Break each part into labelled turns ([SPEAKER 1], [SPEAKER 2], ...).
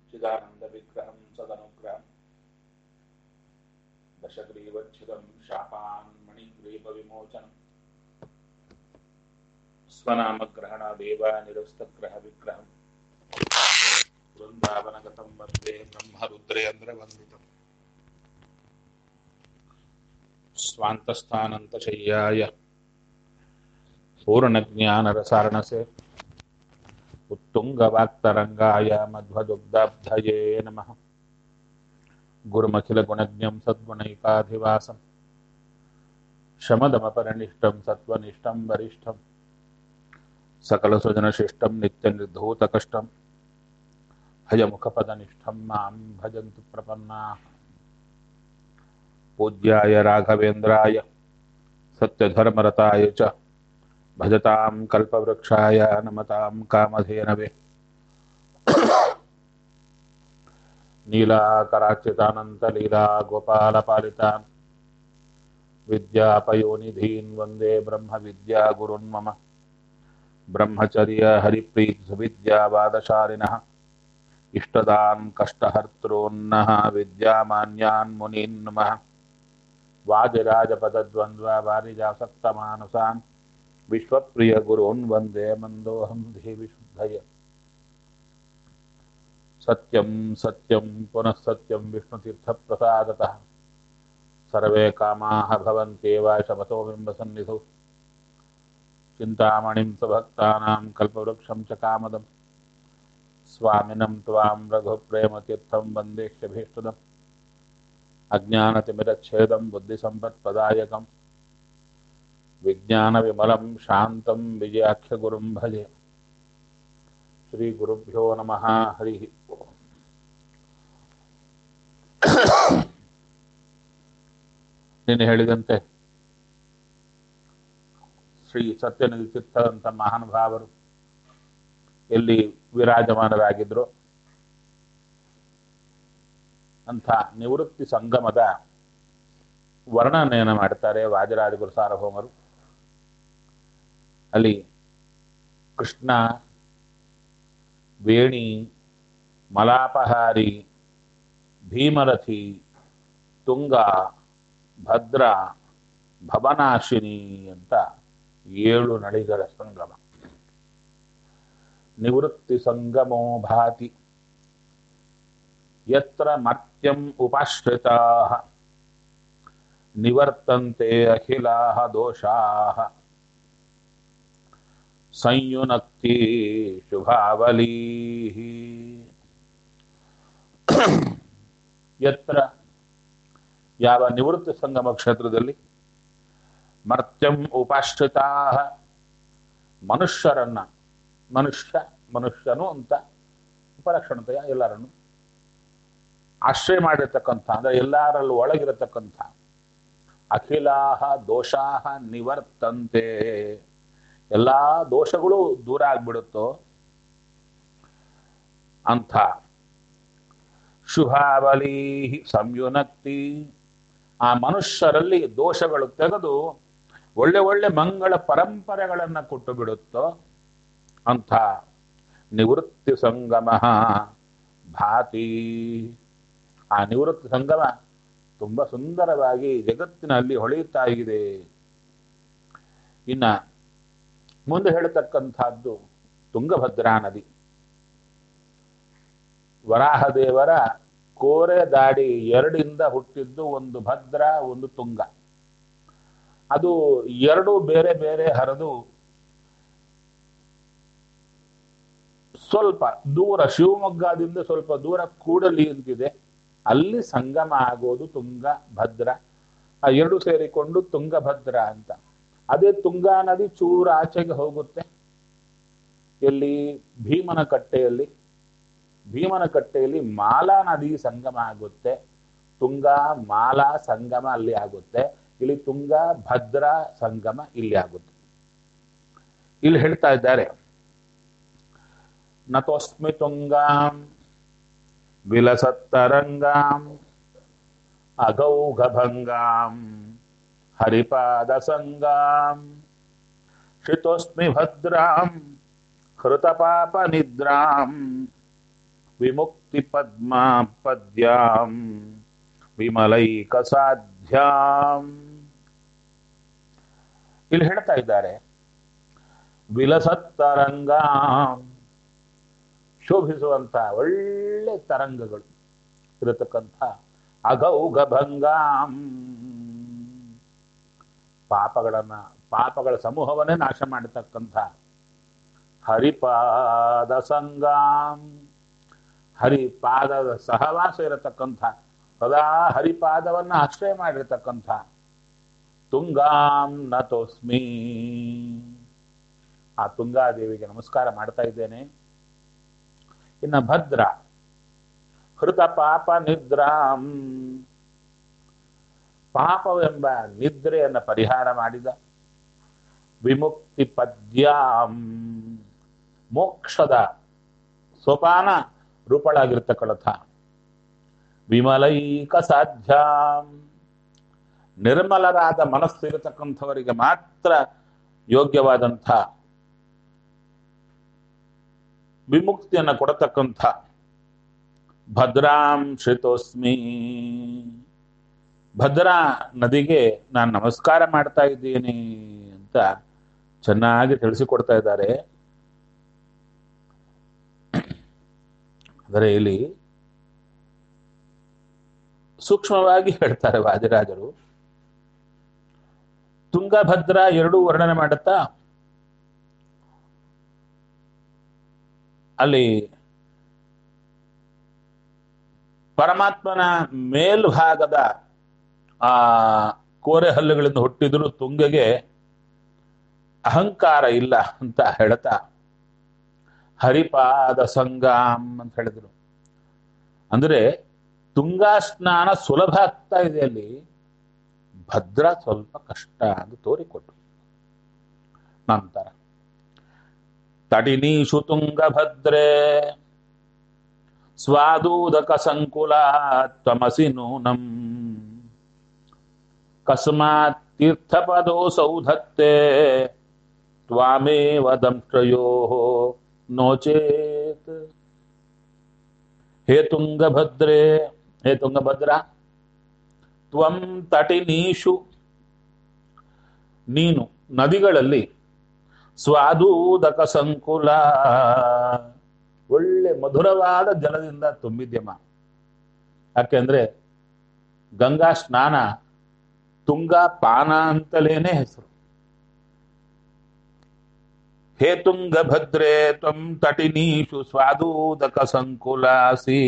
[SPEAKER 1] ಚಿದಾನಂದ ವಿಗ್ರಹಂ ಸದನುಗ್ರಹಂ ದಶಗ್ರೀವಚ್ಛಿದಂ ಶಾಪಾನ್ ಮಣಿಗ್ರೀವ ವಿಮೋಚನಂ ಸ್ವನಾಮಗ್ರಹಣಾದೇವ ನಿರಸ್ತಗ್ರಹ ವಿಗ್ರಹಂ ವೃಂದಾವನಗತಂ ವಂದೇ ಬ್ರಹ್ಮರುದ್ರೇಂದ್ರವಂದಿತಂ ಸ್ವಾಂತಸ್ಥಾನಂತಶಯ್ಯಾಯ ಪೂರ್ಣಜ್ಞಾನರಸಾರಣಸೆ ಉತ್ತುಂಗವಾಕ್ತರಂಗಾಯ ಮಧ್ವದುಗ್ಧಾಬ್ಧಯೇ ನಮಃ ಗುರುಮಖಿಲಗುಣಜ್ಞಂ ಸದ್ಗುಣೈಕಾಧಿವಾಸಂ ಶಮದಮಪರನಿಷ್ಠಂ ಸತ್ವನಿಷ್ಠಂ ವರಿಷ್ಠಂ ಸಕಲಸುಜನಶಿಷ್ಟಂ ನಿತ್ಯನಿರ್ಧೂತಕಷ್ಟಂ ಭಯಮುಖಪದನಿಷ್ಠಂ ಮಾಂ ಭಜಂತು ಪ್ರಪನ್ನಾಃ ಪೂಜ್ಯಾಯ ರಾಘವೇಂದ್ರಾಯ ಸತ್ಯಧರ್ಮರತಾಯ ಚ ಭಜತಾಂ ಕಲ್ಪವೃಕ್ಷಾಯ ನಮತಾಂ ಕಾಮಧೇನವೇ ನೀಲಾಕರಾಚ್ಯುತಾನಂತಲೀಲಾ ಗೋಪಾಲಪಾಲಿತಾನ್ ವಿದ್ಯಾಪಯೋನಿಧೀನ್ ವಂದೇ ಬ್ರಹ್ಮವಿದ್ಯಾಗುರುನ್ ಮಮ ಬ್ರಹ್ಮಚರ್ಯ ಹರಿಪ್ರೀತ್ ವಿದ್ಯಾವಾದಶಾಲಿನಃ ಇಷ್ಟದಾನ್ ಕಷ್ಟಹರ್ತॄನ್ನಃ ವಿದ್ಯಾಮಾನ್ಯಾನ್ ಮುನೀನ್ ನಮಃ ವಾದಿರಾಜಪದದ್ವಂದ್ವ ವಾರಿಜಾಸಕ್ತಮಾನಸಾನ್ ವಿಶ್ವಪ್ರಿಯ ಗುರುನ್ ವಂದೇ ಮಂದೋಹಂ ದೇವಿ ಶುದ್ಧಯ ಸತ್ಯಂ ಸತ್ಯಂ ಪುನಃ ಸತ್ಯಂ ವಿಷ್ಣುತೀರ್ಥಪ್ರಸಾದತಃ ಸರ್ವೇ ಕಾಮಾಃ ಭವಂತ್ಯೇವ ಶಮತೋ ಬಿಂಬಸನ್ನಿಧೌ ಚಿಂತಾಮಣಿಂ ಸಭಕ್ತಾನಾಂ ಕಲ್ಪವೃಕ್ಷಂ ಚ ಕಾಮದಂ ಸ್ವಾಮಿನಂ ತ್ವಾಂ ರಘುಪ್ರೇಮತೀರ್ಥಂ ವಂದೇಶ್ಯಭೀಷ್ಟದಂ ಅಜ್ಞಾನತಿಮಿರಚ್ಛೇದಂ ಬುದ್ಧಿಸಂಪತ್ಪದಾಯಕಂ ವಿಜ್ಞಾನವಿಮಲಂ ಶಾಂತಂ ವಿಜಯಾಖ್ಯಗುರುಂ ಭಜೆ ಶ್ರೀ ಗುರುಭ್ಯೋ ನಮಃ ಹರಿ ಓಂ. ನಿನ್ನೆ ಹೇಳಿದಂತೆ ಶ್ರೀ ಸತ್ಯನಿಧಿ ತೀರ್ಥರಂತ ಮಹಾನುಭಾವರು ಎಲ್ಲಿ ವಿರಾಜಮಾನರಾಗಿದ್ರು ಅಂಥ ನಿವೃತ್ತಿ ಸಂಗಮದ ವರ್ಣನೆಯನ್ನು ಮಾಡ್ತಾರೆ ವಾದಿರಾಜ ಗುರು ಸಾರ್ವಭೌಮರು. ಅಲ್ಲಿ ಕೃಷ್ಣ, ವೇಣಿ, ಮಲಾಪಹಾರಿ, ಭೀಮರಥಿ, ತುಂಗ, ಭದ್ರ, ಭವನಾಶಿನಿ ಅಂತ 7 ನಳಿಗಳ ಸಂಗಮ. ನಿವೃತ್ತಿ ಸಂಗಮೋ ಭಾತಿ ಯತ್ರ ಮರ್ತ್ಯಂ ಉಪಾಶ್ರಿತಾಃ ನಿವರ್ತಂತೆ ಅಖಿಲಾಃ ದೋಷಾಃ ಸಂಯುನಕ್ತಿ ಶುಭಾವಲೀಃ. ಯತ್ರ ಯಾವ ನಿವೃತ್ತಿ ಸಂಗಮ ಕ್ಷೇತ್ರದಲ್ಲಿ ಮರ್ತ್ಯಂ ಉಪಾಶ್ರಿತಾಃ ಮನುಷ್ಯರನ್ನ, ಮನುಷ್ಯನು ಅಂತ ಉಪಲಕ್ಷಣತೆಯ ಎಲ್ಲರನ್ನು ಆಶ್ರಯ ಮಾಡಿರ್ತಕ್ಕಂಥ, ಅಂದ್ರೆ ಎಲ್ಲರಲ್ಲೂ ಒಳಗಿರತಕ್ಕಂಥ ಅಖಿಲಾಹ ದೋಷಾಹ ನಿವರ್ತಂತೆ, ಎಲ್ಲಾ ದೋಷಗಳು ದೂರ ಆಗ್ಬಿಡುತ್ತೋ ಅಂಥ ಶುಭಾವಲಿ ಸಂಯುನಕ್ತಿ, ಆ ಮನುಷ್ಯರಲ್ಲಿ ದೋಷಗಳು ತೆಗೆದು ಒಳ್ಳೆ ಒಳ್ಳೆ ಮಂಗಳ ಪರಂಪರೆಗಳನ್ನು ಕೊಟ್ಟು ಬಿಡುತ್ತೋ ಅಂಥ ನಿವೃತ್ತಿ ಸಂಗಮ ಭಾತಿ. ಆ ನಿವೃತ್ತಿ ಸಂಗಮ ತುಂಬಾ ಸುಂದರವಾಗಿ ಜಗತ್ತಿನಲ್ಲಿ ಹೊಳೆಯುತ್ತಾ ಇದೆ. ಇನ್ನ ಮುಂದೆ ಹೇಳತಕ್ಕಂಥದ್ದು ತುಂಗಭದ್ರಾ ನದಿ. ವರಾಹದೇವರ ಕೋರೆ ದಾಡಿ 2 ಹುಟ್ಟಿದ್ದು, ಒಂದು ಭದ್ರ, ಒಂದು ತುಂಗ. ಅದು 2 ಬೇರೆ ಬೇರೆ ಹರಿದು ಸ್ವಲ್ಪ ದೂರ, ಶಿವಮೊಗ್ಗದಿಂದ ಸ್ವಲ್ಪ ದೂರ ಕೂಡಲಿ ಅಂತಿದೆ, ಅಲ್ಲಿ ಸಂಗಮ ಆಗೋದು ತುಂಗ ಭದ್ರ. ಆ 2 ಸೇರಿಕೊಂಡು ತುಂಗಭದ್ರ ಅಂತ. ಅದೇ ತುಂಗಾ ನದಿ ಚೂರ ಆಚೆಗೆ ಹೋಗುತ್ತೆ. ಎಲ್ಲಿ? ಭೀಮನಕಟ್ಟೆಯಲ್ಲಿ ಮಾಲಾ ನದಿ ಸಂಗಮ ಆಗುತ್ತೆ. ತುಂಗಾ ಮಾಲಾ ಸಂಗಮ ಅಲ್ಲಿ ಆಗುತ್ತೆ. ಇಲ್ಲಿ ತುಂಗಾ ಭದ್ರಾ ಸಂಗಮ ಇಲ್ಲಿ ಆಗುತ್ತೆ. ಇಲ್ಲಿ ಹೇಳ್ತಾ ಇದ್ದಾರೆ, ನತೋಸ್ಮಿ ತುಂಗಾಂ ವಿಲಸತ್ತರಂಗಾಂ ಅಗೌಘಭಂಗಾಂ ಹರಿಪಾದ ಸಂಗಾಂ ಶ್ರಿತೋಸ್ಮಿ ಭದ್ರಾಂ ಹೃತಪಾಪ ನಿದ್ರಾಂ ವಿಮುಕ್ತಿ ಪದ್ಮಾ ಪದ್ಯಾಂ ವಿಮಲೈಕ ಸಾಧ್ಯಾಂ. ಇಲ್ಲಿ ಹೇಳ್ತಾ ಇದ್ದಾರೆ ವಿಲಸತ್ತರಂಗ, ಶೋಭಿಸುವಂತ ಒಳ್ಳೆ ತರಂಗಗಳು ಇರತಕ್ಕಂಥ ಅಗೌಘ ಭಂಗಾಂ, ಪಾಪಗಳ ಸಮೂಹವನ್ನೇ ನಾಶ ಮಾಡತಕ್ಕಂಥ ಹರಿಪಾದ ಸಂಗಾಂ, ಹರಿಪಾದದ ಸಹವಾಸ ಇರತಕ್ಕಂಥ ಸದಾ ಹರಿಪಾದವನ್ನ ಆಶ್ರಯ ಮಾಡಿರತಕ್ಕಂಥ ತುಂಗಾಂ ನತೋಸ್ಮಿ, ಆ ತುಂಗಾದೇವಿಗೆ ನಮಸ್ಕಾರ ಮಾಡ್ತಾ ಇದ್ದೇನೆ. ಇನ್ನ ಭದ್ರ, ಹೃತ ಪಾಪ ನಿದ್ರಾಂ, ಪಾಪವೆಂಬ ನಿದ್ರೆಯನ್ನು ಪರಿಹಾರ ಮಾಡಿದ. ವಿಮುಕ್ತಿ ಪದ್ಯಾಂ, ಮೋಕ್ಷದ ಸೋಪಾನ ರೂಪಳಾಗಿರ್ತಕ್ಕಂಥ. ವಿಮಲೈಕ ಸಾಧ್ಯಾಂ, ನಿರ್ಮಲರಾದ ಮನಸ್ಸಿರತಕ್ಕಂಥವರಿಗೆ ಮಾತ್ರ ಯೋಗ್ಯವಾದಂಥ ವಿಮುಕ್ತಿಯನ್ನು ಕೊಡತಕ್ಕಂಥ ಭದ್ರಾಂ ಶ್ರಿತೋಸ್ಮಿ, ಭದ್ರಾ ನದಿಗೆ ನಾನು ನಮಸ್ಕಾರ ಮಾಡ್ತಾ ಇದ್ದೀನಿ ಅಂತ ಚೆನ್ನಾಗಿ ತಿಳಿಸಿಕೊಡ್ತಾ ಇದ್ದಾರೆ. ಆದರೆ ಇಲ್ಲಿ ಸೂಕ್ಷ್ಮವಾಗಿ ಹೇಳ್ತಾರೆ ವಾದಿರಾಜರು. ತುಂಗಭದ್ರಾ ಎರಡೂ ವರ್ಣನೆ ಮಾಡುತ್ತಾ ಅಲ್ಲಿ ಪರಮಾತ್ಮನ ಮೇಲ್ಭಾಗದ ಆ ಕೋರೆ ಹಲ್ಲುಗಳಿಂದ ಹುಟ್ಟಿದ್ರು ತುಂಗೆಗೆ ಅಹಂಕಾರ ಇಲ್ಲ ಅಂತ ಹೇಳ್ತಾ ಹರಿಪಾದ ಸಂಗಾಂ ಅಂತ ಹೇಳಿದ್ರು. ಅಂದ್ರೆ ತುಂಗಾ ಸ್ನಾನ ಸುಲಭ ಆಗ್ತಾ ಇದೆ, ಅಲ್ಲಿ ಭದ್ರಾ ಸ್ವಲ್ಪ ಕಷ್ಟ ಅಂತ ತೋರಿಕೊಟ್ರು. ನಂತರ ತಟಿನೀಷು ತುಂಗಭದ್ರೇ ಸ್ವಾದೂದಕ ಸಂಕುಲ ತ್ವಮಸಿ ನೂನಂ ಕಸ್ಮಾತ್ ತೀರ್ಥಪದೋ ಸೌಧತ್ತೆ ತ್ವಾಮೇವ ದಂಶ್ರಯೋ ನೋಚೇತ್. ಹೇ ತುಂಗಭದ್ರೇ, ಹೇ ತುಂಗಭದ್ರಾ, ತ್ವಂ ತಟಿನೀಷು, ನೀನು ನದಿಗಳಲ್ಲಿ, ಸ್ವಾದೂದಕ ಸಂಕುಲ, ಒಳ್ಳೆ ಮಧುರವಾದ ಜಲದಿಂದ ತುಂಬಿದ್ಯಮ್ಮ. ಯಾಕೆಂದ್ರೆ ಗಂಗಾ ಸ್ನಾನ ತುಂಗಾ ಪಾನ ಅಂತಲೇನೆ ಹೆಸರು. ಹೇ ತುಂಗಭದ್ರೇ ತ್ವಂ ತಟಿನೀಷು ಸ್ವಾದೂದಕ ಸಂಕುಲಾಸಿ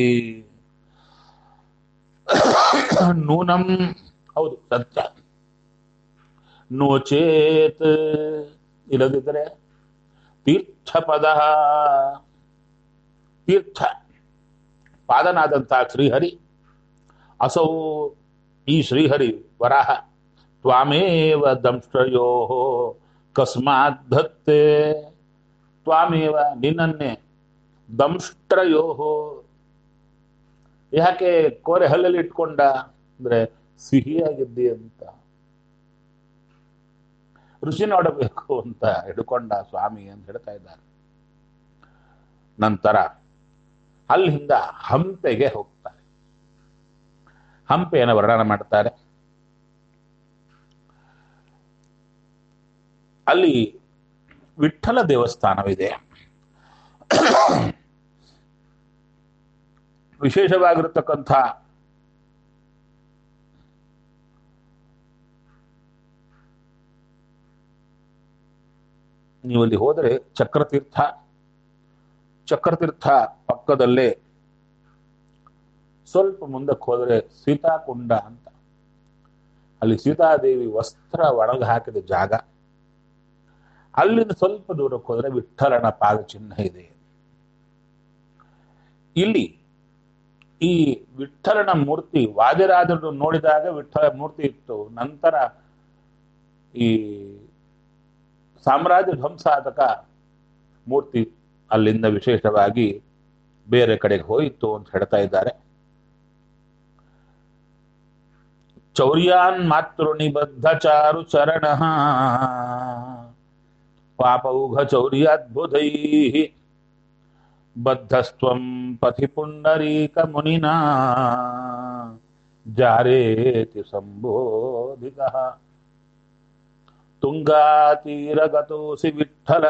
[SPEAKER 1] ನೂನಂ, ಹೌದು ಸತ್ಯ, ನೋಚೇತ್ ಇಲ್ಲದಿದ್ದರೆ ತೀರ್ಥಪದ, ತೀರ್ಥ ಪಾದನಾದಂತಹ ಶ್ರೀಹರಿ, ಅಸೌ ಈ ಶ್ರೀಹರಿ ವರಾಹ, ತ್ವಾಮೇವ ದಂಶ್ರಯೋ ಕಸ್ಮಾತ್ ಭಕ್ತೆ, ತ್ವಾಮೇವ ನಿನ್ನನ್ನೇ, ದಂಷ್ಟ್ರಯೋ ಯಾಕೆ ಕೋರೆ ಹಲ್ಲಲ್ಲಿ ಇಟ್ಕೊಂಡ ಅಂದ್ರೆ ಸಿಹಿಯಾಗಿದ್ದಿ ಅಂತ, ರುಚಿ ನೋಡಬೇಕು ಅಂತ ಹಿಡ್ಕೊಂಡ ಸ್ವಾಮಿ ಅಂತ ಹೇಳ್ತಾ ಇದ್ದಾರೆ. ನಂತರ ಅಲ್ಲಿಂದ ಹಂಪೆಗೆ ಹೋಗ್ತಾರೆ. ಹಂಪೆಯನ್ನು ವರ್ಣನೆ ಮಾಡ್ತಾರೆ. ಅಲ್ಲಿ ವಿಠ್ಠಲ ದೇವಸ್ಥಾನವಿದೆ. ವಿಶೇಷವಾಗಿರತಕ್ಕಂಥ ನೀವಲ್ಲಿ ಹೋದರೆ ಚಕ್ರತೀರ್ಥ ಪಕ್ಕದಲ್ಲೇ ಸ್ವಲ್ಪ ಮುಂದಕ್ಕೆ ಹೋದರೆ ಸೀತಾಕುಂಡ ಅಂತ, ಅಲ್ಲಿ ಸೀತಾದೇವಿ ವಸ್ತ್ರ ಒಣಗಿ ಹಾಕಿದ ಜಾಗ. ಅಲ್ಲಿಂದ ಸ್ವಲ್ಪ ದೂರಕ್ಕೆ ಹೋದರೆ ವಿಠ್ಠಲನ ಪಾದ ಚಿಹ್ನೆ ಇದೆ. ಇಲ್ಲಿ ಈ ವಿಠ್ಠಲನ ಮೂರ್ತಿ ವಾದಿರಾಜರು ನೋಡಿದಾಗ ವಿಠ್ಠಲ ಮೂರ್ತಿ ಇತ್ತು. ನಂತರ ಈ ಸಾಮ್ರಾಜ್ಯ ಧ್ವಂಸಾತಕ ಮೂರ್ತಿ ಅಲ್ಲಿಂದ ವಿಶೇಷವಾಗಿ ಬೇರೆ ಕಡೆಗೆ ಹೋಯಿತು ಅಂತ ಹೇಳ್ತಾ ಇದ್ದಾರೆ. ಚೌರ್ಯಾನ್ ಮಾತೃನಿಬದ್ಧ ಚಾರು ಚರಣ ಪಾಪೌಘ ಚೌರ್ಯಾದ್ಭುತೈ ಬದ್ಧಸ್ತ್ವಂ ಪಥಿ ಪುಂಡರೀಕ ಮುನಿನಾ ಜಾರೇತಿ ಸಂಬೋಧಿತಃ ತುಂಗಾತೀರಗತೋಸಿ ವಿಠ್ಠಲ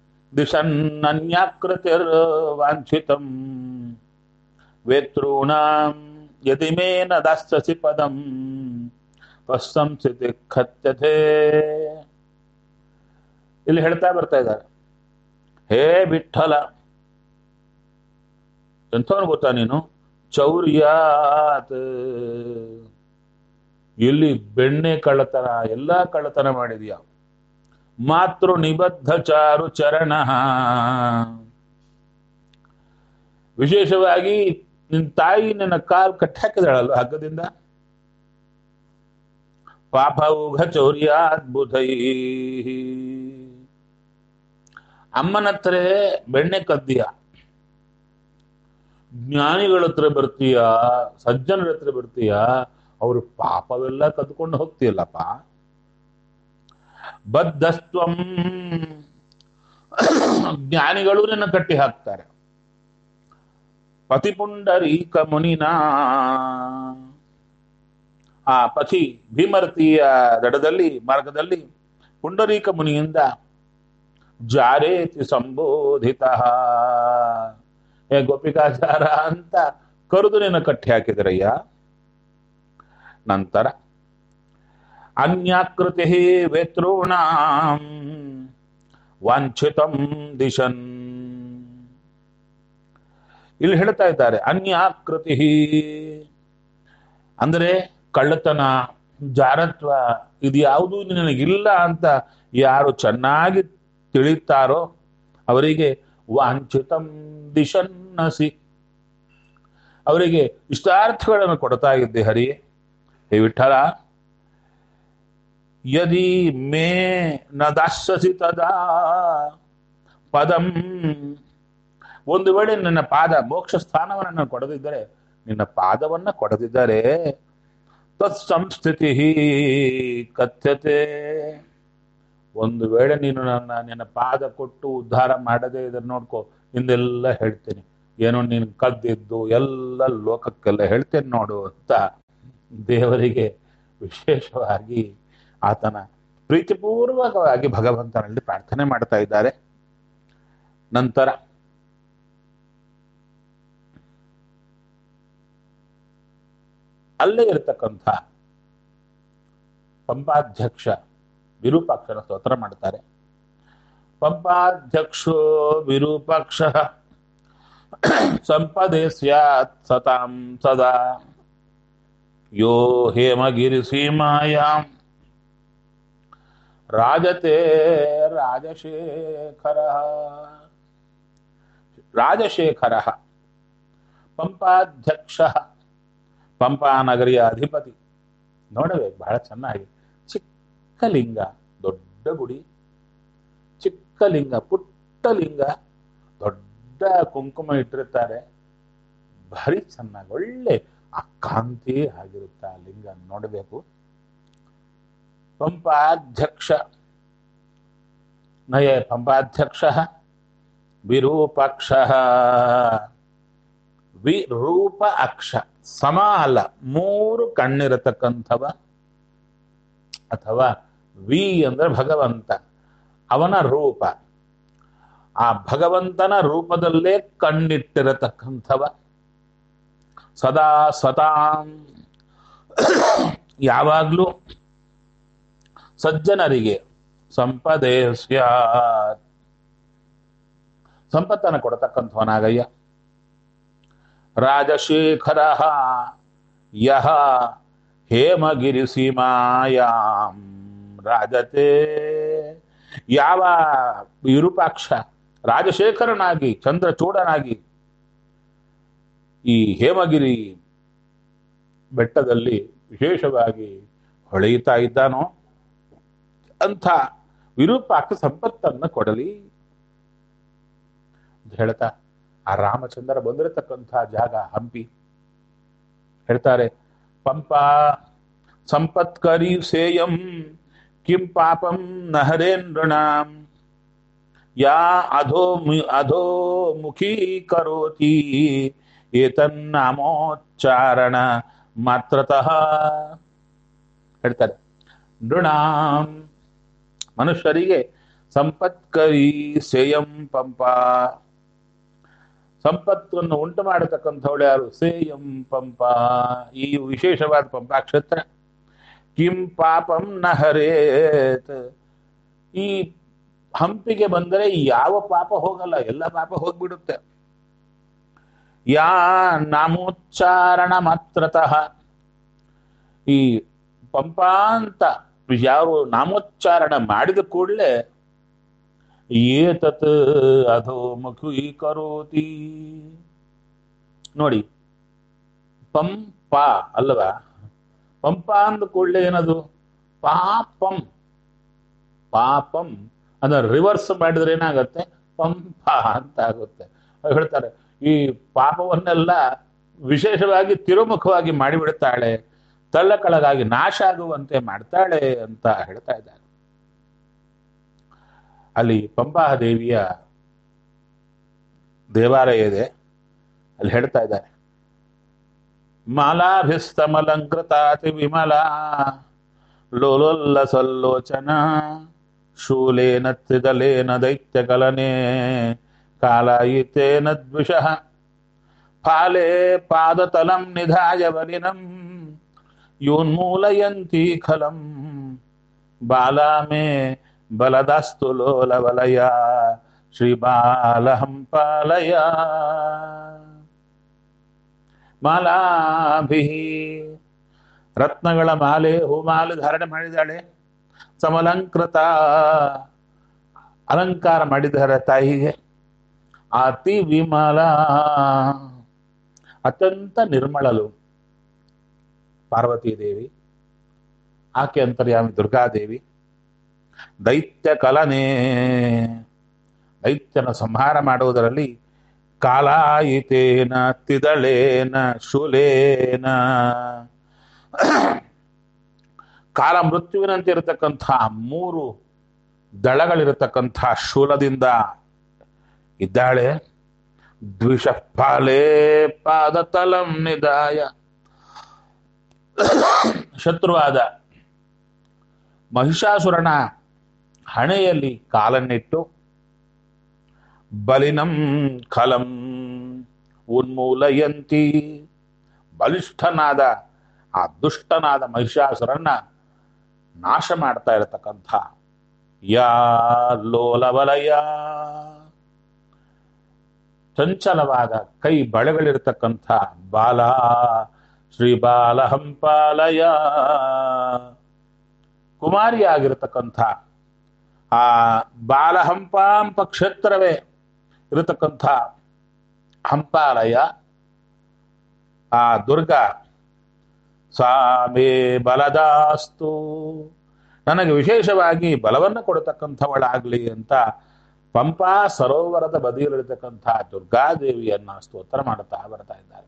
[SPEAKER 1] ದಿಶನ್ನನ್ಯಾಕೃತಿರ್ವಾಂಛಿತಂ ವೇತॄಣಾಂ ಯದಿ ಮೇ ನ ದಾಸ್ಯಸಿ ಪದಂ ತ್ವಸ್ಸಂಸ್ಥಿತಿ ಖಚ್ಯತೆ. ಇಲ್ಲಿ ಹೇಳ್ತಾ ಬರ್ತಾ ಇದ್ದಾರೆ, ಹೇ ವಿಠ್ಠಲ, ಎಂಥವನು ಗೊತ್ತಾ ನೀನು? ಚೌರ್ಯಾತ್, ಇಲ್ಲಿ ಬೆಣ್ಣೆ ಕಳ್ಳತನ ಎಲ್ಲ ಕಳ್ಳತನ ಮಾಡಿದೀಯ. ಮಾತೃ ನಿಬದ್ಧ ಚಾರು ಚರಣ, ವಿಶೇಷವಾಗಿ ನಿನ್ನ ತಾಯಿ ನಿನ್ನ ಕಾಲ್ ಕಟ್ಟಾಕಿದಳಲ್ಲ ಹಗ್ಗದಿಂದ. ಪಾಪ ಊಘ ಚೌರ್ಯಾದ್ಭುತೈ, ಅಮ್ಮನ ಹತ್ರ ಬೆಣ್ಣೆ ಕದ್ದೀಯ, ಜ್ಞಾನಿಗಳ ಹತ್ರ ಬರ್ತೀಯ, ಸಜ್ಜನರ ಹತ್ರ ಬರ್ತೀಯ, ಅವರು ಪಾಪವೆಲ್ಲ ಕದ್ಕೊಂಡು ಹೋಗ್ತೀಯಲ್ಲಪ್ಪ. ಬದ್ಧಸ್ತ್ವಂ, ಜ್ಞಾನಿಗಳು ನಿನ್ನ ಕಟ್ಟಿ ಹಾಕ್ತಾರೆ. ಪತಿಪುಂಡರೀಕ ಮುನಿನಾ, ಆ ಪತಿ ಭೀಮರತಿಯ ದಡದಲ್ಲಿ ಮಾರ್ಗದಲ್ಲಿ ಪುಂಡರೀಕ ಮುನಿಯಿಂದ ಜಾರೇತಿ ಸಂಬೋಧಿತ, ಹೇ ಗೋಪಿಕಾಚಾರ ಅಂತ ಕರೆದು ನಿನ್ನ ಕಟ್ಟಿ ಹಾಕಿದ್ರಯ್ಯ. ನಂತರ ಅನ್ಯಾಕೃತಿ ವೇತॄಣಾಂ ವಾಂಛಿತಂ ದಿಶನ್, ಇಲ್ಲಿ ಹೇಳ್ತಾ ಇದ್ದಾರೆ ಅನ್ಯಾಕೃತಿ ಅಂದರೆ ಕಳ್ಳತನ, ಜಾರತ್ವ, ಇದು ಯಾವುದು ನಿನಗಿಲ್ಲ ಅಂತ ಯಾರು ಚೆನ್ನಾಗಿ ತಿಳಿತಾರೋ ಅವರಿಗೆ ವಾಂಛಿತಂ ದಿಶನ್ನಸಿ, ಅವರಿಗೆ ಇಷ್ಟಾರ್ಥಗಳನ್ನು ಕೊಡ್ತಾ ಇದ್ದೆ ಹರಿ. ಹೇ ವಿಠಲ, ಯದಿ ಮೇ ನ ದಾಸ್ಯಸಿ ತದಾ ಪದಂ, ಒಂದು ವೇಳೆ ನಿನ್ನ ಪಾದ ಮೋಕ್ಷ ಸ್ಥಾನವನ್ನು ಕೊಡದಿದ್ದರೆ, ನಿನ್ನ ಪಾದವನ್ನ ಕೊಡದಿದ್ದರೆ, ತತ್ ಸಂಸ್ಥಿತಿ ಕಥ್ಯತೆ, ಒಂದು ವೇಳೆ ನೀನು ನಿನ್ನ ಪಾದ ಕೊಟ್ಟು ಉದ್ಧಾರ ಮಾಡದೆ ಇದನ್ನು ನೋಡ್ಕೋ, ಹಿಂದೆಲ್ಲ ಹೇಳ್ತೇನೆ, ಏನೋ ನೀನು ಕದ್ದಿದ್ದು ಎಲ್ಲ ಲೋಕಕ್ಕೆಲ್ಲ ಹೇಳ್ತೇನೆ ನೋಡು ಅಂತ ದೇವರಿಗೆ ವಿಶೇಷವಾಗಿ ಆತನ ಪ್ರೀತಿಪೂರ್ವಕವಾಗಿ ಭಗವಂತನಲ್ಲಿ ಪ್ರಾರ್ಥನೆ ಮಾಡ್ತಾ ಇದ್ದಾರೆ. ನಂತರ ಅಲ್ಲೇ ಇರತಕ್ಕಂಥ ಪಂಪಾಧ್ಯಕ್ಷ ವಿರೂಪಾಕ್ಷನ ಸ್ತೋತ್ರ ಮಾಡ್ತಾರೆ. ಪಂಪಾಧ್ಯಕ್ಷೋ ವಿರೂಪಾಕ್ಷ ಸಂಪದೇ ಸ್ಯಾತ್ ಸತಾಂ ಸದಾ, ಯೋ ಹೇಮಗಿರಿ ಸೀಮಾಯಾಂ ರಾಜತೆ ರಾಜಶೇಖರ. ರಾಜಶೇಖರ ಪಂಪಾಧ್ಯಕ್ಷ, ಪಂಪಾನಗರಿಯ ಅಧಿಪತಿ. ನೋಡಬೇಕು ಬಹಳ ಚೆನ್ನಾಗಿ, ಚಿಕ್ಕ ಲಿಂಗ, ದೊಡ್ಡ ಗುಡಿ, ಚಿಕ್ಕ ಲಿಂಗ, ಪುಟ್ಟ ಲಿಂಗ, ದೊಡ್ಡ ಕುಂಕುಮ ಇಟ್ಟಿರ್ತಾರೆ, ಭಾರಿ ಚೆನ್ನಾಗಿ ಒಳ್ಳೆ ಆ ಕಾಂತಿ ಆಗಿರುತ್ತೆ ಆ ಲಿಂಗ ನೋಡಬೇಕು. ಪಂಪಾಧ್ಯಕ್ಷ ನಯ ಪಂಪಾಧ್ಯಕ್ಷ ವಿರೂಪಾಕ್ಷ, ವಿರೂಪ ಅಕ್ಷ ಸಮ ಅಲ್ಲ, ಮೂರು ಕಣ್ಣಿರತಕ್ಕಂಥವ, ಅಥವಾ ವಿ ಅಂದ್ರೆ ಭಗವಂತ, ಅವನ ರೂಪ, ಆ ಭಗವಂತನ ರೂಪದಲ್ಲೇ ಕಣ್ಣಿಟ್ಟಿರತಕ್ಕಂಥವ. ಸದಾ ಸತಾಂ, ಯಾವಾಗ್ಲೂ ಸಜ್ಜನರಿಗೆ ಸಂಪದೇ ಸ್ಯಾತ್, ಸಂಪತ್ತನ್ನು ಕೊಡತಕ್ಕಂಥವನಾಗಯ್ಯ. ರಾಜಶೇಖರ ಯಹ ಹೇಮಗಿರಿ ಸೀಮಾಯಾಂ ರಾಜತೆ, ಯಾವ ವಿರೂಪಾಕ್ಷ ರಾಜಶೇಖರನಾಗಿ ಚಂದ್ರಚೂಡನಾಗಿ ಈ ಹೇಮಗಿರಿ ಬೆಟ್ಟದಲ್ಲಿ ವಿಶೇಷವಾಗಿ ಹೊಳೆಯುತ್ತಾ ಇದ್ದಾನೋ ಅಂಥ ವಿರೂಪಾಕ್ಷ ಸಂಪತ್ತನ್ನು ಕೊಡಲಿ ಅಂತ ಹೇಳ್ತಾ, ಆ ರಾಮಚಂದ್ರ ಬಂದಿರತಕ್ಕಂಥ ಜಾಗ ಹಂಪಿ. ಹೇಳ್ತಾರೆ, ಪಂಪ ಸಂಪತ್ಕರಿ ಸೇಯಂ ಕಿಂ ಪಾಪಂ ನಹರೇಂದ್ರಣಾಂ ಯಾ ಅಧೋಮುಖೀ ಕರೋತಿ ಏತನ್ನಾಮೋಚ್ಚಾರಣ ಮಾತ್ರತಃ ಹೇಳ್ತಾರೆ. ನೃಣಾಂ ಮನುಷ್ಯರಿಗೆ ಸಂಪತ್ಕರಿ ಸೇಯಂ ಪಂಪ, ಸಂಪತ್ತನ್ನು ಉಂಟು ಮಾಡತಕ್ಕಂಥವಳು ಯಾರು? ಸೇಯಂ ಪಂಪ, ಈ ವಿಶೇಷವಾದ ಪಂಪಾ ಕ್ಷೇತ್ರ. ಕಿಂ ಪಾಪಂ ನ ಹರೇತ್, ಈ ಹಂಪಿಗೆ ಬಂದರೆ ಯಾವ ಪಾಪ ಹೋಗಲ್ಲ, ಎಲ್ಲ ಪಾಪ ಹೋಗ್ಬಿಡುತ್ತೆ. ಯಾ ನಾಮೋಚ್ಚಾರಣ ಮಾತ್ರತಃ, ಈ ಪಂಪಾ ಅಂತ ಯಾರು ನಾಮೋಚ್ಚಾರಣ ಮಾಡಿದ ಕೂಡಲೇ ಏತತ್ ಅಧೋಮುಖೀ ಕರೋತಿ. ನೋಡಿ, ಪಂಪ ಅಲ್ವಾ, ಪಂಪ ಅಂದ ಕೂಡಲೇ ಏನದು? ಪಾಪಂ. ಪಾಪಂ ಅದನ್ನ ರಿವರ್ಸ್ ಮಾಡಿದ್ರೆ ಏನಾಗತ್ತೆ? ಪಂಪ ಅಂತ ಆಗುತ್ತೆ. ಹೇಳ್ತಾರೆ ಈ ಪಾಪವನ್ನೆಲ್ಲ ವಿಶೇಷವಾಗಿ ತಿರುಮುಖವಾಗಿ ಮಾಡಿಬಿಡ್ತಾಳೆ, ತಳ್ಳಕಳಗಾಗಿ ನಾಶ ಆಗುವಂತೆ ಮಾಡ್ತಾಳೆ ಅಂತ ಹೇಳ್ತಾ ಇದ್ದಾರೆ. ಅಲ್ಲಿ ಪಂಪಾದೇವಿಯ ದೇವಾಲಯ ಇದೆ, ಅಲ್ಲಿ ಹೇಳ್ತಾ ಇದ್ದಾರೆ, ಮಾಲಾಭಿಸ್ತಮಲಂಕೃತಾತಿ ವಿಮಲಾ ಲೋಲೋಲ್ಲಸಲ್ಲೋಚನ ಶೂಲೇನ ತ್ರಿದಲೇನ ದೈತ್ಯಕಲನೆ ಕಾಲಾಯಿತೇನ ದ್ವಿಷಃ ಫಾಲೆ ಪಾದತಲಂ ನಿಧಾಯ ಬಲಿನಂ ಯೋನ್ಮೂಲಯಂತಿ ಖಲಂ ಬಾಲಾ ಮೇ ಬಲದಾಸ್ತು ಲೋಲವಲಯ ಶ್ರೀಬಾಲಹಂ ಪಾಲಯ. ಮಾಲಾಭಿ, ರತ್ನಗಳ ಮಾಲೆ, ಹೂಮಾಲೆ ಧಾರಣೆ ಮಾಡಿದ್ದಾಳೆ. ಸಮಲಂಕೃತ, ಅಲಂಕಾರ ಮಾಡಿದ್ದಾರೆ ತಾಯಿಗೆ. ಅತಿ ವಿಮಲ, ಅತ್ಯಂತ ನಿರ್ಮಳಲು ಪಾರ್ವತೀ ದೇವಿ. ಆಕೆ ಅಂತರ್ಯಾಮಿ ದುರ್ಗಾದೇವಿ. ದೈತ್ಯ ಕಲನೆ, ದೈತ್ಯನ ಸಂಹಾರ ಮಾಡುವುದರಲ್ಲಿ ಕಾಲಾಯಿತೇನ ತಿದಳೇನ ಶೂಲೇನ, ಕಾಲ ಮೃತ್ಯುವಿನಂತೆ ಇರತಕ್ಕಂಥ 3 ದಳಗಳಿರತಕ್ಕಂಥ ಶೂಲದಿಂದ ಇದ್ದಾಳೆ. ದ್ವಿಷಪಾಲೇ ಪಾದತಲಂ ನಿಧಾಯ, ಶತ್ರುವಾದ ಮಹಿಷಾಸುರನ ಹಣೆಯಲ್ಲಿ ಕಾಲನ್ನಿಟ್ಟು ಬಲಿನಂ ಖಲಂ ಉನ್ಮೂಲಯಂತಿ, ಬಲಿಷ್ಠನಾದ ಆ ದುಷ್ಟನಾದ ಮಹಿಷಾಸುರನ್ನ ನಾಶ ಮಾಡ್ತಾ ಇರತಕ್ಕಂಥ ಯಾ ಲೋಲವಲಯ, ಚಂಚಲವಾದ ಕೈ ಬಳೆಗಳಿರ್ತಕ್ಕಂಥ ಬಾಲ ಶ್ರೀಬಾಲಹಂ ಪಾಲಯ, ಕುಮಾರಿಯಾಗಿರತಕ್ಕಂಥ ಆ ಬಾಲಹಂಪಾಂಪ ಕ್ಷೇತ್ರವೇ ಇರತಕ್ಕಂಥ ಹಂಪಾಲಯ ಆ ದುರ್ಗಾ ಸಾಮೇ ಬಲದಾಸ್ತು, ನನಗೆ ವಿಶೇಷವಾಗಿ ಬಲವನ್ನು ಕೊಡತಕ್ಕಂಥವಳಾಗ್ಲಿ ಅಂತ ಪಂಪಾ ಸರೋವರದ ಬದಿಯಲ್ಲಿರತಕ್ಕಂಥ ದುರ್ಗಾದೇವಿಯನ್ನ ಸ್ತೋತ್ರ ಮಾಡುತ್ತಾ ಬರ್ತಾ ಇದ್ದಾರೆ.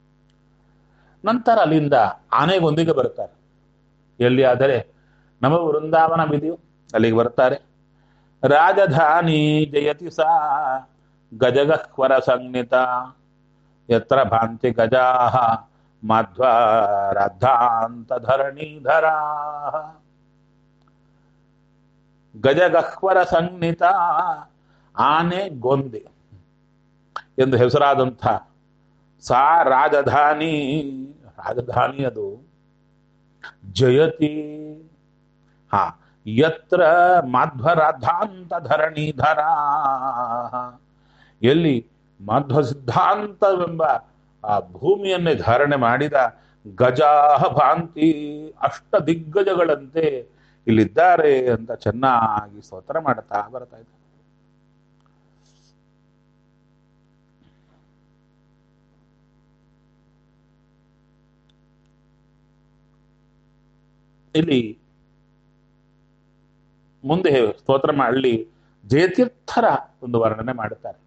[SPEAKER 1] ನಂತರ ಅಲ್ಲಿಂದ ಆನೆಗೊಂದಿಗೆ ಬರ್ತಾರೆ. ಎಲ್ಲಿ ಆದರೆ ನವ ವೃಂದಾವನ ವಿಧಿಯು ಅಲ್ಲಿಗೆ ಬರ್ತಾರೆ. ರಾಜಧಾನಿ ಜಯತಿ ಸಾ ಗಜಗಹ್ವರ ಸಂಜ್ಞಿತ ಯತ್ರ ಭಾಂತಿ ಗಜಾಹ ಮಾಧ್ವ ರಾಧಾಂತ ಧರಣೀಧರಾ, ಗಜಗಹ್ವರ ಸಂಜ್ಞಿತ ಆನೆ ಗೊಂದೆ ಎಂದು ಹೆಸರಾದಂಥ ಸಾ ರಾಜಧಾನಿ, ರಾಜಧಾನಿ ಅದು ಜಯತಿ. ಯತ್ರ ಮಾಧ್ವರಾಧಾಂತ ಧರಣೀಧರ, ಎಲ್ಲಿ ಮಾಧ್ವ ಸಿದ್ಧಾಂತವೆಂಬ ಆ ಭೂಮಿಯನ್ನೇ ಧಾರಣೆ ಮಾಡಿದ ಗಜಾಹ ಭಾಂತಿ, ಅಷ್ಟ ದಿಗ್ಗಜಗಳಂತೆ ಇಲ್ಲಿದ್ದಾರೆ ಅಂತ ಚೆನ್ನಾಗಿ ಸ್ತೋತ್ರ ಮಾಡುತ್ತಾ ಬರ್ತಾ ಇದ್ದಾರೆ. ಇಲ್ಲಿ ಮುಂದೆ ಸ್ತೋತ್ರ ಮಾಡಲಿ ಜಯತೀರ್ಥರ ಒಂದು ವರ್ಣನೆ ಮಾಡುತ್ತಾರೆ.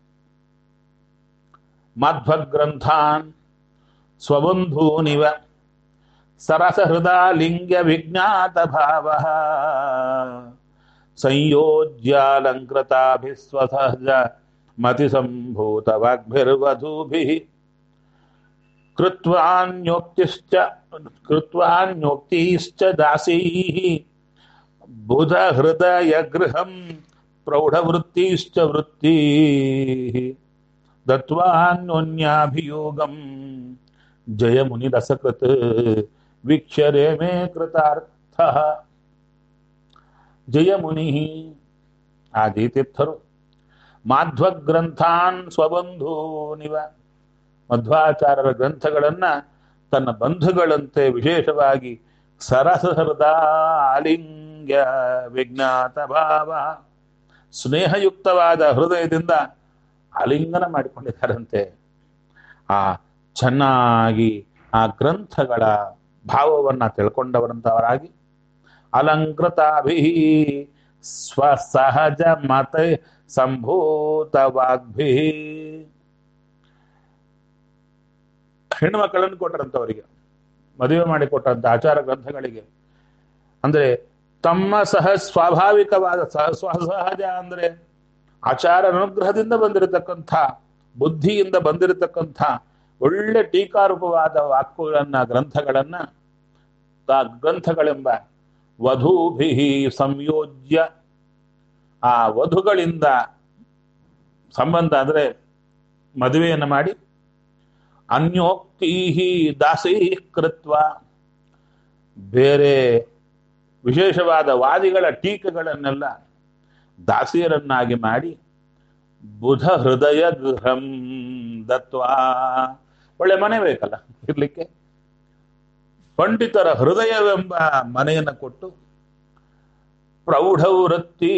[SPEAKER 1] ಮಧ್ವಗ್ರಂಥಾನ್ ಸ್ವಬಂಧೂನಿವ ಸರಸ ಹೃದಯ ಲಿಂಗ ವಿಜ್ಞಾತ ಭಾವ ಸಂಯೋಜ್ಯಾಲಂಕೃತಾಭಿಸ್ವಸಹಜ ಮತಿ ಸಂಭೂತ ವಾಗ್ಭಿರ್ವಧೂಭಿಃ ಕೃತ್ವಾನ್ಯೋಕ್ತಿಶ್ಚ ದಾಸೀಃ ಬುಧ ಹೃದಯ ಗೃಹಂ ಪ್ರೌಢವೃತ್ತಿಶ್ಚ ವೃತ್ತೀಃ ದತ್ವಾನ್ಯೋನ್ಯಾಭಿಯೋಗಂ ಜಯ ಮುನಿರಸಕೃತ್ ವೀಕ್ಷರೇ ಮೇ ಕೃತಾರ್ಥಃ. ಜಯ ಮುನಿ ಆ ಜಯತೀರ್ಥರು ಮಾಧ್ವಗ್ರಂಥಾನ್ ಸ್ವಬಂಧೂನಿವ ಮಧ್ವಾಚಾರ್ಯರ ಗ್ರಂಥಗಳನ್ನ ತನ್ನ ಬಂಧುಗಳಂತೆ ವಿಶೇಷವಾಗಿ ಸರಸಹೃದ ಆಲಿಂಗ್ಯ ವಿಜ್ಞಾತ ಭಾವ ಸ್ನೇಹಯುಕ್ತವಾದ ಹೃದಯದಿಂದ ಆಲಿಂಗನ ಮಾಡಿಕೊಂಡಿದ್ದಾರಂತೆ. ಆ ಚೆನ್ನಾಗಿ ಆ ಗ್ರಂಥಗಳ ಭಾವವನ್ನ ತಿಳ್ಕೊಂಡವರಂತವರಾಗಿ ಅಲಂಕೃತಾಭಿ ಸ್ವಸಹಜ ಮತ ಸಂಭೂತವಾಗ್ಭಿ ಹೆಣ್ಮಕ್ಕಳನ್ನು ಕೊಟ್ಟರಂತವರಿಗೆ ಮದುವೆ ಮಾಡಿಕೊಟ್ಟಂತ ಆಚಾರ ಗ್ರಂಥಗಳಿಗೆ ಅಂದ್ರೆ ತಮ್ಮ ಸ್ವಾಭಾವಿಕವಾದ ಸ್ವಸಹಜ ಅಂದ್ರೆ ಆಚಾರ ಅನುಗ್ರಹದಿಂದ ಬಂದಿರತಕ್ಕಂಥ ಬುದ್ಧಿಯಿಂದ ಬಂದಿರತಕ್ಕಂಥ ಒಳ್ಳೆ ಟೀಕಾರೂಪವಾದ ವಾಕ್ಯಗಳನ್ನ ಗ್ರಂಥಗಳೆಂಬ ವಧೂಭಿ ಸಂಯೋಜ್ಯ ಆ ವಧುಗಳಿಂದ ಸಂಬಂಧ ಅಂದ್ರೆ ಮದುವೆಯನ್ನು ಮಾಡಿ ಅನ್ಯೋಕ್ತಿ ದಾಸೀ ಕೃತ್ವ ಬೇರೆ ವಿಶೇಷವಾದ ವಾದಿಗಳ ಟೀಕೆಗಳನ್ನೆಲ್ಲ ದಾಸಿಯರನ್ನಾಗಿ ಮಾಡಿ ಬುಧ ಹೃದಯ ಗೃಹಂ ದತ್ವಾ ಒಳ್ಳೆ ಮನೆ ಬೇಕಲ್ಲ ಇರ್ಲಿಕ್ಕೆ, ಪಂಡಿತರ ಹೃದಯವೆಂಬ ಮನೆಯನ್ನು ಕೊಟ್ಟು ಪ್ರೌಢವೃತ್ತಿ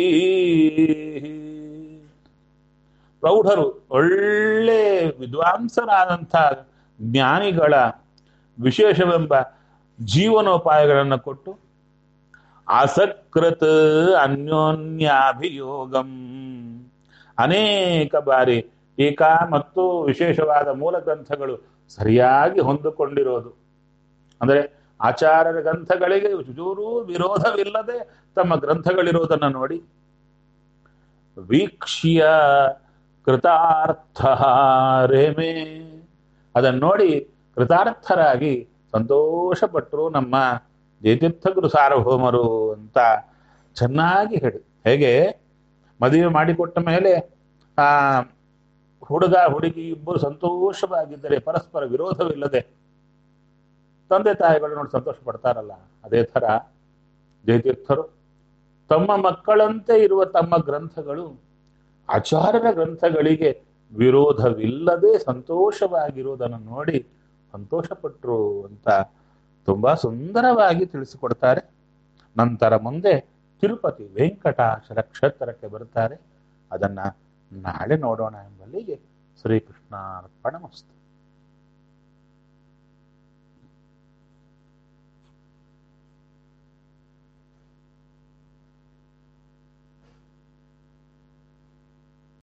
[SPEAKER 1] ಪ್ರೌಢರು ಒಳ್ಳೆ ವಿದ್ವಾಂಸರಾದಂಥ ಜ್ಞಾನಿಗಳ ವಿಶೇಷವೆಂಬ ಜೀವನೋಪಾಯಗಳನ್ನು ಕೊಟ್ಟು ಅಸಕೃತ್ ಅನ್ಯೋನ್ಯಾಭಿಯೋಗಂ ಅನೇಕ ಬಾರಿ ಏಕ ಮತ್ತು ವಿಶೇಷವಾದ ಮೂಲ ಗ್ರಂಥಗಳು ಸರಿಯಾಗಿ ಹೊಂದಿಕೊಂಡಿರೋದು ಅಂದರೆ ಆಚಾರ್ಯರ ಗ್ರಂಥಗಳಿಗೆ ಚೂರೂ ವಿರೋಧವಿಲ್ಲದೆ ತಮ್ಮ ಗ್ರಂಥಗಳಿರೋದನ್ನು ನೋಡಿ ವೀಕ್ಷ್ಯ ಕೃತಾರ್ಥ ರೇಮೆ ಅದನ್ನು ನೋಡಿ ಕೃತಾರ್ಥರಾಗಿ ಸಂತೋಷಪಟ್ಟರು ನಮ್ಮ ಜಯತೀರ್ಥ ಗುರು ಸಾರ್ವಭೌಮರು ಅಂತ ಚೆನ್ನಾಗಿ ಹೇಳಿ. ಹೇಗೆ ಮದುವೆ ಮಾಡಿಕೊಟ್ಟ ಮೇಲೆ ಆ ಹುಡುಗ ಹುಡುಗಿ ಇಬ್ಬರು ಸಂತೋಷವಾಗಿದ್ದರೆ ಪರಸ್ಪರ ವಿರೋಧವಿಲ್ಲದೆ ತಂದೆ ತಾಯಿಗಳು ನೋಡಿ ಸಂತೋಷ ಪಡ್ತಾರಲ್ಲ, ಅದೇ ಥರ ಜಯತೀರ್ಥರು ತಮ್ಮ ಮಕ್ಕಳಂತೆ ಇರುವ ತಮ್ಮ ಗ್ರಂಥಗಳು ಆಚಾರ್ಯರ ಗ್ರಂಥಗಳಿಗೆ ವಿರೋಧವಿಲ್ಲದೆ ಸಂತೋಷವಾಗಿರುವುದನ್ನು ನೋಡಿ ಸಂತೋಷಪಟ್ಟರು ಅಂತ ತುಂಬಾ ಸುಂದರವಾಗಿ ತಿಳಿಸಿಕೊಡ್ತಾರೆ. ನಂತರ ಮುಂದೆ ತಿರುಪತಿ ವೆಂಕಟಾಚಲ ಕ್ಷೇತ್ರಕ್ಕೆ ಬರುತ್ತಾರೆ. ಅದನ್ನ ನಾಳೆ ನೋಡೋಣ ಎಂಬಲ್ಲಿಗೆ ಶ್ರೀಕೃಷ್ಣಾರ್ಪಣಮಸ್ತು.